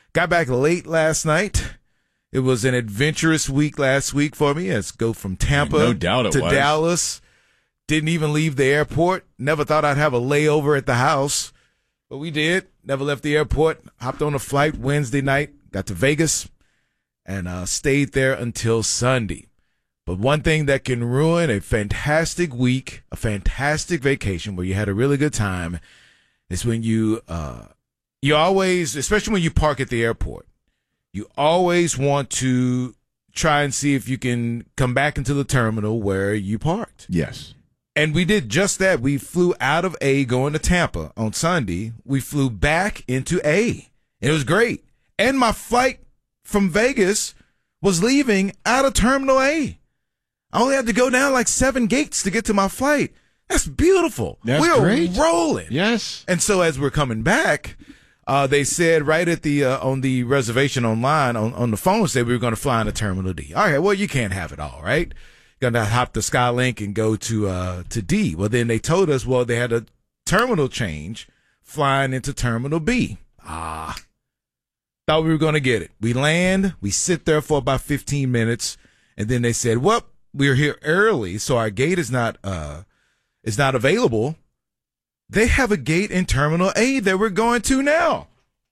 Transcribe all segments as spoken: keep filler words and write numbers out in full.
got back late last night. It was an adventurous week last week for me. Let's go from Tampa no doubt it to was. Dallas. Didn't even leave the airport. Never thought I'd have a layover at the house, but we did. Never left the airport. Hopped on a flight Wednesday night. Got to Vegas and uh, stayed there until Sunday. But one thing that can ruin a fantastic week, a fantastic vacation where you had a really good time, is when you uh, you always, especially when you park at the airport, you always want to try and see if you can come back into the terminal where you parked. Yes. And we did just that. We flew out of A going to Tampa on Sunday. We flew back into A. It was great. And my flight from Vegas was leaving out of Terminal A. I only had to go down like seven gates to get to my flight. That's beautiful. That's we're great. rolling. Yes. And so as we're coming back, uh, they said right at the uh, on the reservation online on, on the phone said we were going to fly into Terminal D. All right, well, you can't have it all, right? Going to hop the Skylink and go to uh, to D. Well, then they told us, well, they had a terminal change flying into Terminal B. Ah. Thought we were going to get it. We land, we sit there for about fifteen minutes, and then they said, well, we're here early, so our gate is not uh is not available. They have a gate in Terminal A that we're going to now.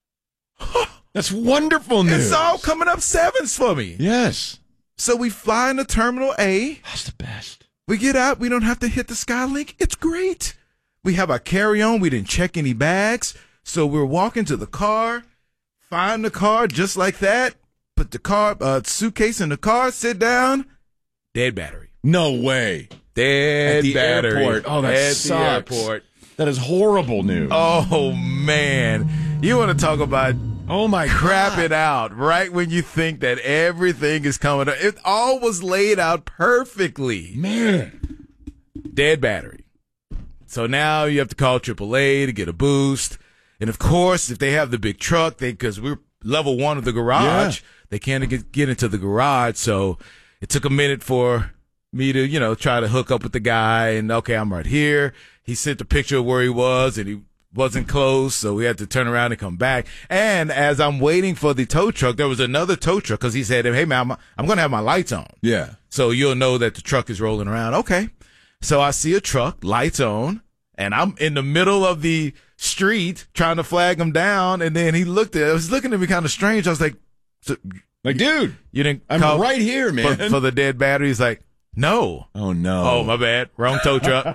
That's wonderful news. It's all coming up sevens for me. Yes. So we fly into Terminal A. That's the best. We get out. We don't have to hit the Skylink. It's great. We have our carry-on. We didn't check any bags. So we're walking to the car, find the car just like that, put the car uh, suitcase in the car, sit down, dead battery. No way. Dead At the battery. airport. Oh, that At sucks. the airport. That is horrible news. Oh, man. You want to talk about oh my crap God. it out right when you think that everything is coming up. It all was laid out perfectly. Man. Dead battery. So now you have to call triple A to get a boost. And, of course, if they have the big truck, they because we're level one of the garage, Yeah. they can't get, get into the garage. So it took a minute for me to, you know, try to hook up with the guy. And, okay, I'm right here. He sent a picture of where he was, and he wasn't close, so we had to turn around and come back. And as I'm waiting for the tow truck, there was another tow truck because he said, hey, man, I'm, I'm going to have my lights on. Yeah. So you'll know that the truck is rolling around. Okay. So I see a truck, lights on, and I'm in the middle of the street trying to flag him down. And then he looked at, it was looking at me kind of strange. I was like, so, like, dude, you didn't I'm call right here, man. For, for the dead battery? He's like, no. Oh, no. Oh, my bad. Wrong tow truck.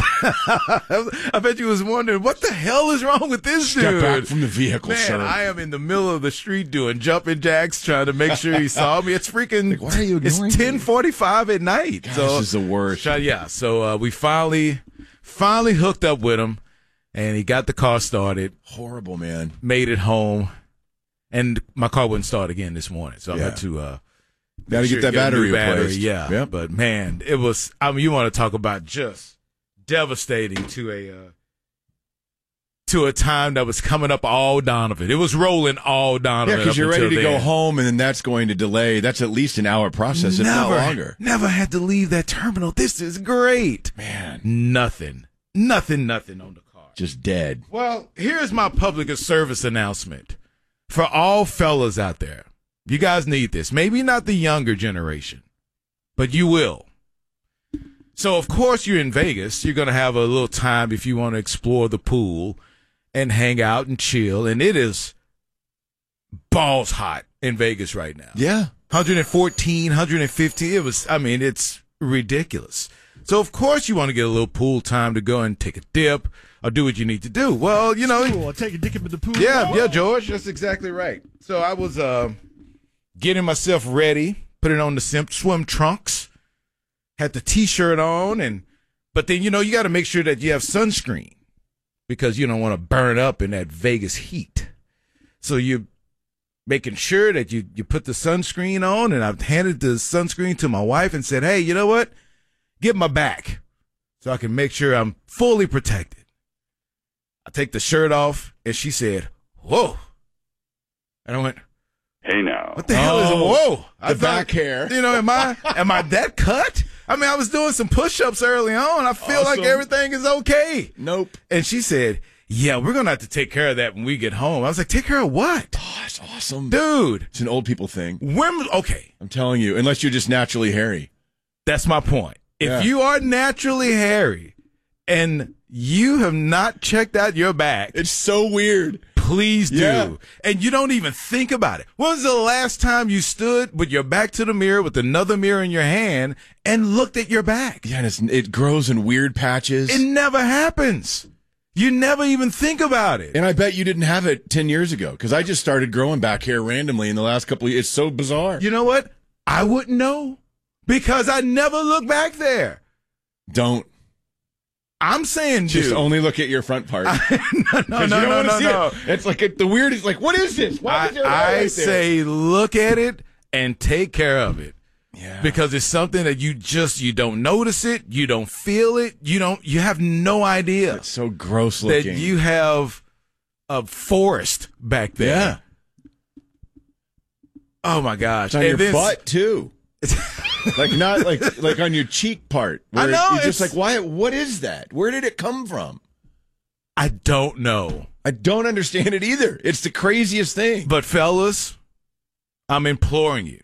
I bet you was wondering, what the hell is wrong with this Step dude? back from the vehicle, Man, sir. I am in the middle of the street doing jumping jacks, trying to make sure he saw me. It's freaking, Like, why are you ignoring it's ten forty-five at night. Gosh, so, this is the worst. so, yeah, so uh, we finally, finally hooked up with him, and he got the car started, Horrible, man. made it home, and my car wouldn't start again this morning, so I Yeah. had to uh, Got to sure get that a new battery replaced. Yeah, Yep. but man, it was. I mean, you want to talk about just devastating to a uh, to a time that was coming up all Donovan. It was rolling all Donovan. Yeah, because up you're ready until to go then. home, and then that's going to delay. That's at least an hour process, if not Never, longer. never had to leave that terminal. This is great. Man, Nothing, nothing, nothing on the car. just dead. Well, here's my public service announcement for all fellas out there. You guys need this. Maybe not the younger generation, but you will. So, of course, you're in Vegas. You're going to have a little time if you want to explore the pool and hang out and chill. And it is balls hot in Vegas right now. Yeah. one fourteen, one fifteen. It was, I mean, it's ridiculous. So, of course, you want to get a little pool time to go and take a dip or do what you need to do. Well, you know. Cool. I'll take a dick in the pool. Yeah, yeah, George. That's exactly right. So I was uh, getting myself ready, put it on the sim- swim trunks, had the T-shirt on, and but then, you know, you got to make sure that you have sunscreen because you don't want to burn up in that Vegas heat. So you're making sure that you, you put the sunscreen on, and I've handed the sunscreen to my wife and said, hey, you know what? Get my back so I can make sure I'm fully protected. I take the shirt off, and she said, whoa. And I went, hey now. what the hell is, Oh, whoa. I the back hair. You know, am I, am I that cut? I mean, I was doing some push-ups early on. I feel like Awesome. everything is okay. Nope. And she said, yeah, we're going to have to take care of that when we get home. I was like, take care of what? Oh, that's awesome. Dude. It's an old people thing. When, okay. I'm telling you, unless you're just naturally hairy. That's my point. If Yeah. you are naturally hairy and you have not checked out your back, It's so weird. please do. Yeah. And you don't even think about it. When was the last time you stood with your back to the mirror with another mirror in your hand and looked at your back? Yeah, and it's, it grows in weird patches. It never happens. You never even think about it. And I bet you didn't have it ten years ago because I just started growing back hair randomly in the last couple of years. It's so bizarre. You know what? I wouldn't know because I never look back there. Don't. I'm saying, dude. Just only look at your front part. no, no, 'Cause no, you don't no, wanna no, see no. it. It's like a, the weird is like, what is this? Why I, is there a hair I right there? say look at it and take care of it. Yeah. Because it's something that you just, you don't notice it, you don't feel it, you don't, you have no idea It's so gross that looking. you have a forest back there. Yeah. Oh my gosh. It's on And your then- butt too. Like not like like on your cheek part. I where know, You're just it's- like, why? What is that? Where did it come from? I don't know. I don't understand it either. It's the craziest thing. But fellas, I'm imploring you.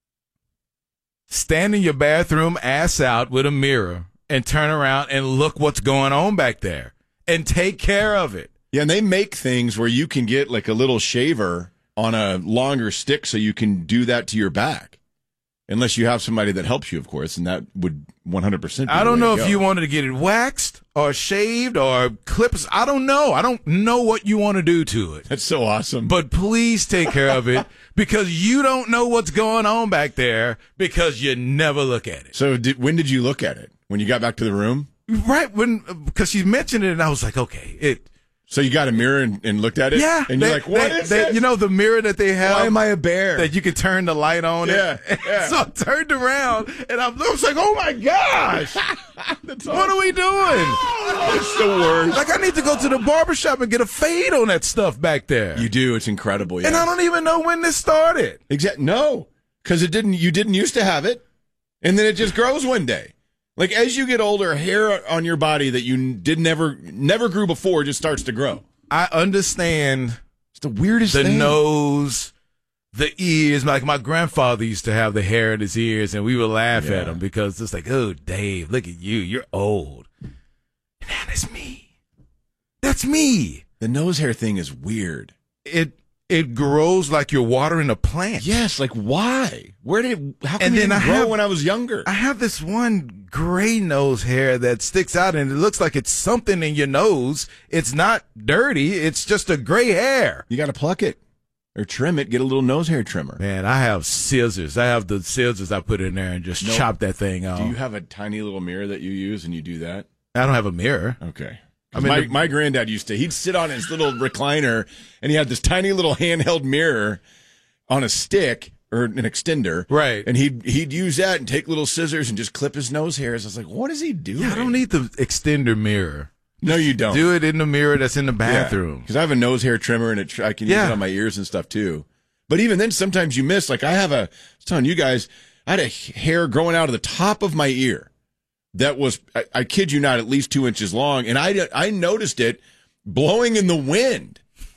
Stand in your bathroom, ass out with a mirror, and turn around and look what's going on back there. And take care of it. Yeah, and they make things where you can get like a little shaver on a longer stick so you can do that to your back. Unless you have somebody that helps you, of course, and that would one hundred percent be I the don't way know to if go. you wanted to get it waxed or shaved or clips. I don't know. I don't know what you want to do to it. That's so awesome. But please take care of it because you don't know what's going on back there because you never look at it. So did, when did you look at it? When you got back to the room? Right when, because she mentioned it and I was like, okay, it. So you got a mirror and, and looked at it? Yeah. And you're they- like, what they- is they- this? You know, the mirror that they have. Why am I a bear? That you can turn the light on. Yeah, it. yeah. So I turned around and I was like, oh my gosh. What are we doing? It's the worst. Like, I need to go to the barbershop and get a fade on that stuff back there. You do. It's incredible. And I don't even know when this started. Exactly. No, because it didn't. You didn't used to have it, and then it just grows one day. Like as you get older, hair on your body that you did never never grew before just starts to grow. I understand It's the weirdest the thing. nose, the ears. Like my grandfather used to have the hair in his ears, and we would laugh Yeah. at him because it's like, oh, Dave, look at you. You're old. And that is me. That's me. The nose hair thing is weird. It it grows like you're watering a plant. Yes, like why? Where did? How come And it then didn't I grow have- when I was younger? I have this one gray nose hair that sticks out, and it looks like it's something in your nose. It's not dirty. It's just a gray hair. You got to pluck it or trim it. Get a little nose hair trimmer. Man, I have scissors. I have the scissors I put in there and just No. chop that thing off. Do you have a tiny little mirror that you use and you do that? I don't have a mirror. Okay. I mean, my, the- my granddad used to, he'd sit on his little recliner and he had this tiny little handheld mirror on a stick or an extender. Right. And he'd, he'd use that and take little scissors and just clip his nose hairs. I was like, what is he doing? Yeah, I don't need the extender mirror. No, you don't. Do it in the mirror that's in the bathroom. Because I have a nose hair trimmer and it, I can use Yeah. it on my ears and stuff too. But even then, sometimes you miss. Like I have a, I was telling you guys, I had a hair growing out of the top of my ear that was, I, I kid you not, at least two inches long. And I, I noticed it blowing in the wind.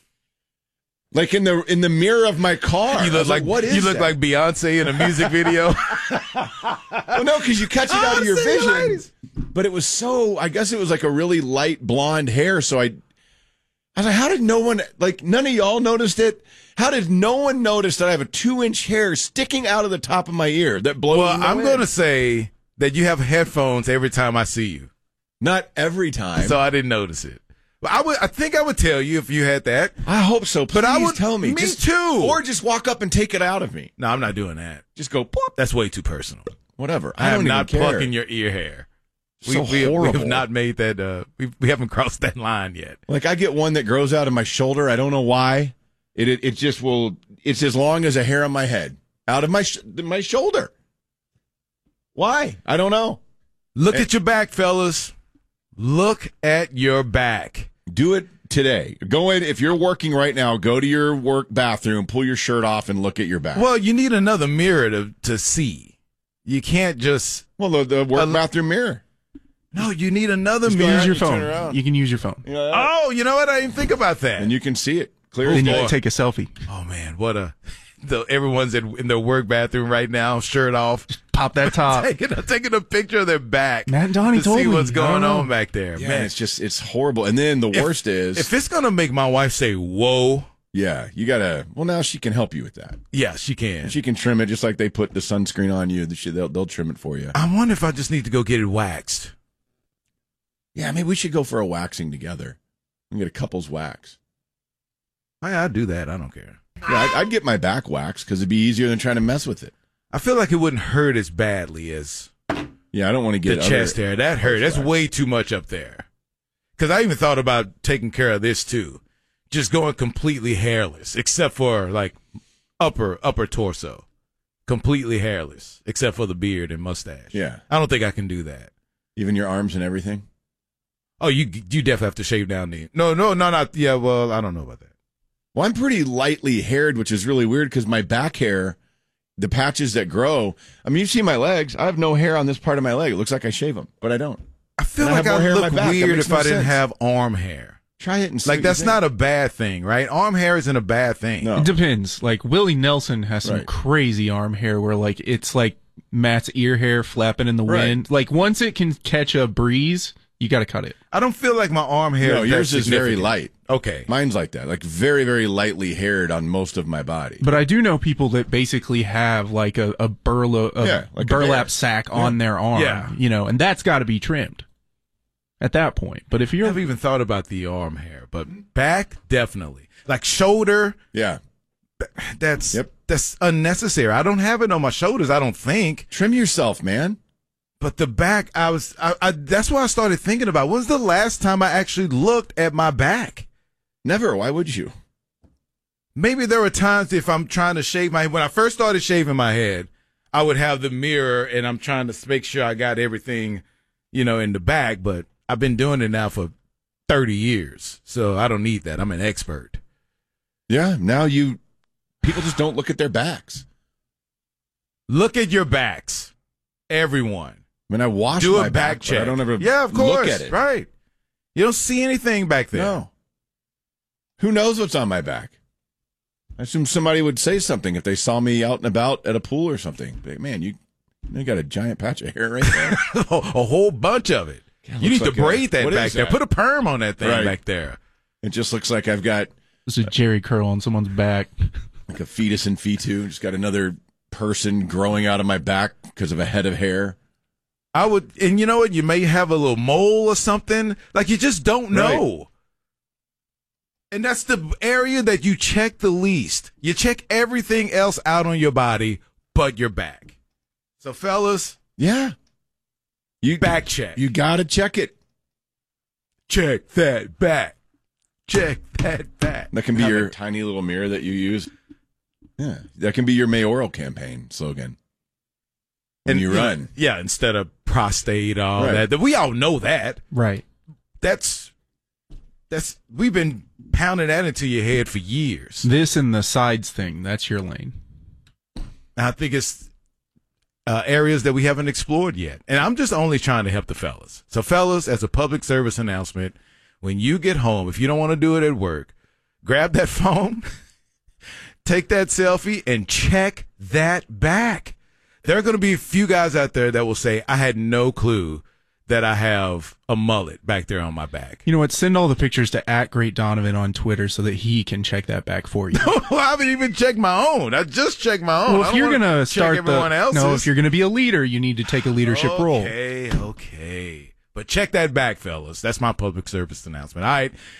Like in the in the mirror of my car. You I look was like what is you look that? like Beyonce in a music video. Well, no, because you catch it out Oh, of your see you vision. ladies. But it was so. I guess it was like a really light blonde hair. So I, I was like, how did no one like none of y'all noticed it? How did no one notice that I have a two inch hair sticking out of the top of my ear that blows? Well, in the I'm wind? going to say that you have headphones every time I see you, not every time. so I didn't notice it. But I would, I think I would tell you if you had that. I hope so. Please But I would tell me. Me Just- too. Or just walk up and take it out of me. No, I'm not doing that. Just go. Pop, That's way too personal. whatever. I, I, don't am even not care. plucking your ear hair. We, So we, we horrible. have not made that. Uh, we we haven't crossed that line yet. Like I get one that grows out of my shoulder. I don't know why. It it, it just will. It's as long as a hair on my head, out of my sh- my shoulder. Why? I don't know. Look at your back, fellas. Look at your back. Do it today. Go in if you're working right now. Go to your work bathroom, pull your shirt off, and look at your back. Well, you need another mirror to to see. You can't just. Well, the, the work Uh, bathroom mirror. No, you need another Just go mirror. around Use your and turn phone. around. You can use your phone. You know, Oh, you know what? I didn't think about that. and you can see it clear as Then you day. can take a selfie. Oh man, what a! The, everyone's in, in their work bathroom right now, shirt off, Pop that top. taking a, taking a picture of their back. Matt and Donnie to told see me. what's I going don't know. on back there. Yeah, Man, it's just it's horrible. And then the If- worst is, if it's gonna make my wife say "whoa," yeah, you gotta. Well, now she can help you with that. yeah, she can. She can trim it just like they put the sunscreen on you. She- They'll they'll trim it for you. I wonder if I just need to go get it waxed. Yeah, maybe we should go for a waxing together. We can get a couple's wax. I, I'd do that. I don't care. Yeah, I'd, I'd get my back waxed because it'd be easier than trying to mess with it. I feel like it wouldn't hurt as badly as Yeah, I don't want to get the other- chest hair. That hurt. That's wax. way too much up there. Because I even thought about taking care of this too, just going completely hairless, except for like upper upper torso, completely hairless, except for the beard and mustache. Yeah, I don't think I can do that. even your arms and everything. Oh, you you definitely have to shave down the no no no not yeah. Well, I don't know about that. Well, I'm pretty lightly haired, which is really weird because my back hair, the patches that grow. I mean, you see my legs. I have no hair on this part of my leg. It looks like I shave them, but I don't. I feel And I like have more I'd hair on look my back. That weird makes if no I didn't sense. have arm hair. Try it and see. Like what that's you think. not a bad thing, right? Arm hair isn't a bad thing. No. It depends. Like Willie Nelson has some Right. crazy arm hair where like it's like Matt's ear hair flapping in the Right. wind. Like once it can catch a breeze, you got to cut it. I don't feel like my arm hair. No, is yours that is very significant. light. Okay. Mine's like that, like very, very lightly haired on most of my body. But I do know people that basically have like a, a, burla, a Yeah, like a burlap bear. sack on their arm. Yeah. You know, and that's got to be trimmed at that point. But if I you're haven't even thought about the arm hair, but back definitely. Like shoulder, Yeah, that's Yep. that's unnecessary. I don't have it on my shoulders. I don't think. trim yourself, man. But the back, I was. I, I that's why I started thinking about. When's the last time I actually looked at my back? Never. Why would you? Maybe there were times if I'm trying to shave my. When I first started shaving my head, I would have the mirror and I'm trying to make sure I got everything, you know, in the back. But I've been doing it now for thirty years, so I don't need that. I'm an expert. Yeah. Now you, people just don't look at their backs. Look at your backs, everyone. I mean, I wash Do my a back but check. I don't ever yeah, of course. look at it. Right. You don't see anything back there. No. Who knows what's on my back? I assume somebody would say something if they saw me out and about at a pool or something. Like, man, you, you got a giant patch of hair right there. a whole bunch of it. God, You looks need like to a- braid that what back is there. that? Put a perm on that thing Right. back there. It just looks like I've got This is Jerry curl on someone's back. like a fetus in fetu. Just got another person growing out of my back because of a head of hair. I would, and you know what? You may have a little mole or something. Like you just don't know. Right. And that's the area that you check the least. You check everything else out on your body but your back. So, fellas, Yeah. You back check. You got to check it. check that back. Check that back. That can be Have your a- tiny little mirror that you use. Yeah. That can be your mayoral campaign slogan. When you run. Yeah, instead of prostate, all Right. that. We all know that. Right. That's that's we've been pounding that into your head for years. This and the sides thing, that's your lane. I think it's uh, areas that we haven't explored yet. And I'm just only trying to help the fellas. So, fellas, as a public service announcement, when you get home, if you don't want to do it at work, grab that phone, take that selfie, and check that back. There are going to be a few guys out there that will say, I had no clue that I have a mullet back there on my back. You know what? Send all the pictures to at Great Donovan on Twitter so that he can check that back for you. I haven't even checked my own. I just checked my own. Well, I if don't you're wanna gonna check start everyone the else's. no, if you're gonna be a leader, you need to take a leadership role. Okay, okay. But check that back, fellas. That's my public service announcement. All right.